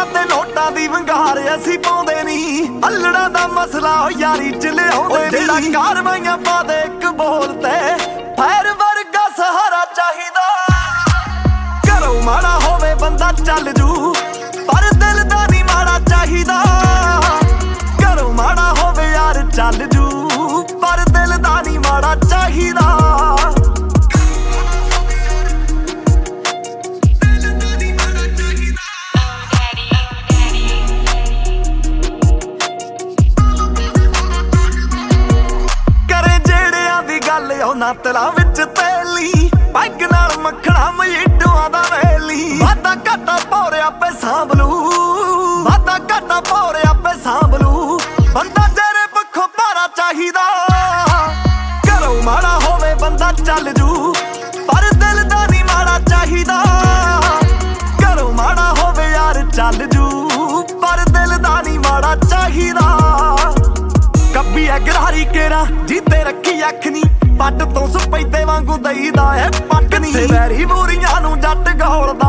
ਨੰਬਰਾਂ ਤੇ ਨੋਟਾਂ ਦੀ ਵੰਗਾਰ ਅਸੀਂ ਪਾਉਂਦੇ ਨਹੀਂ। ਅਲੜਾਂ ਦਾ ਮਸਲਾ ਹੋ ਯਾਰੀ ਚ ਲਿਆਉਂਦੇ ਨਹੀਂ। ਜਿਹੜਾ ਕਾਰਵਾਈਆਂ ਪਾ ਦੇ ਇੱਕ ਬੋਲ ਤੇ ਫੈਰ ਵਰਗਾ ਸਹਾਰਾ ਚਾਹੀਦਾ। ਘਰੋਂ ਮਾੜਾ ਹੋਵੇ ਬੰਦਾ ਚੱਲ ਜੂ ਪਰ ਦਿਲ ਦਾ ਨਹੀਂ ਮਾੜਾ ਚਾਹੀਦਾ। ਘਰੋਂ ਮਾੜਾ ਹੋਵੇ ਯਾਰ ਚੱਲ ਜੂ ਪਰ ਦਿਲ ਦਾ ਨਹੀਂ ਮਾੜਾ ਚਾਹੀਦਾ। ਉਹਨਾਂ ਤਲਾਂ ਵਿੱਚ ਤੇਲੀ ਪੈਗ ਨਾਲ ਮੱਖਣਾ ਮਜੀਠੂਆਂ ਦਾ ਵੇਲੀ। ਵਾਦਾ ਘਾਟਾ ਭੌਰਿਆ ਪੇ ਸਾਂਭਲੂ, ਵਾਦਾ ਘਾਟਾ ਭੌਰਿਆ ਪੇ ਸਾਂਭਲੂ। ਬੰਦਾ ਤੇਰੇ ਪੱਖੋਂ ਭਾਰਾ ਚਾਹੀਦਾ। ਘਰੋਂ ਮਾੜਾ ਹੋਵੇ ਬੰਦਾ ਚੱਲ ਜੂ ਪਰ ਦਿਲ ਦਾ ਨਹੀਂ ਮਾੜਾ ਚਾਹੀਦਾ। ਘਰੋਂ ਮਾੜਾ ਹੋਵੇ ਯਾਰ ਚੱਲ ਜੂ ਪਰ ਦਿਲ ਦਾ ਨਹੀਂ ਮਾੜਾ ਚਾਹੀਦਾ। ਕੱਬੀ ਐ ਗਰਾਰੀ ਕੇਰਾ ਜੀਤੇ ਰੱਖੀ ਅੱਖ ਨੀ ਪੱਟ ਤੋਂ ਸਪੈਦੇ ਵਾਂਗੂ ਦਈਦਾ ਹੈ ਪੱਟ ਨੀ। ਕਿੱਥੇ ਵੈਰੀ ਬੂਰੀਆਂ ਨੂੰ ਜੱਟ ਗੋਲਦਾ,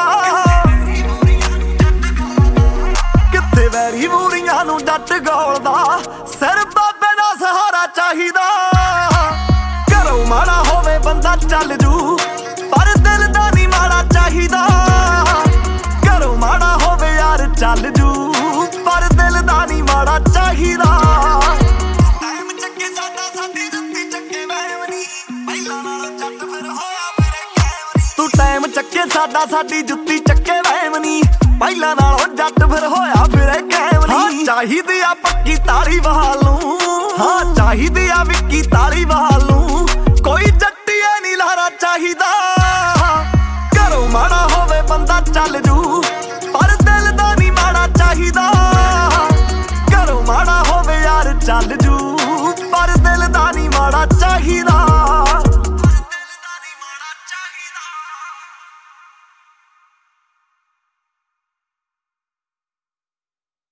ਕਿੱਥੇ ਵੈਰੀ ਬੂਰੀਆਂ ਨੂੰ ਜੱਟ ਗੋਲਦਾ। ਸਿਰ ਬਾਬੇ ਦਾ ਸਹਾਰਾ ਚਾਹੀਦਾ। ਘਰੋਂ ਮਾੜਾ ਹੋਵੇ ਬੰਦਾ ਚੱਲ ਜੂ ਪਰ ਦਿਲ ਦਾ ਨਹੀਂ ਮਾੜਾ ਚਾਹੀਦਾ। ਘਰੋਂ ਮਾੜਾ ਹੋਵੇ ਯਾਰ ਚੱਲ ਜੂ ਪਰ ਦਿਲ ਦਾ ਨਹੀਂ ਮਾੜਾ ਚਾਹੀਦਾ। ਤੂੰ ਟਾਈਮ ਚੱਕੇ ਸਾਡਾ ਸਾਡੀ ਜੁੱਤੀ ਚੱਕੇ ਵਹਿਮ ਨੀ। ਪਹਿਲਾਂ ਨਾਲੋਂ ਜੱਟ ਫਿਰ ਹੋਇਆ ਫਿਰੇ ਕਾਇਮ ਨੀ। ਚਾਹੀਦੀ ਆ ਪੱਕੀ ਤਾਰੀ ਬਹਾਲ ਨੂੰ, ਹਾਂ ਚਾਹੀਦੀ ਆ ਵਿੱਕੀ ਤਾਰੀ ਬਹਾਲ ਨੂੰ।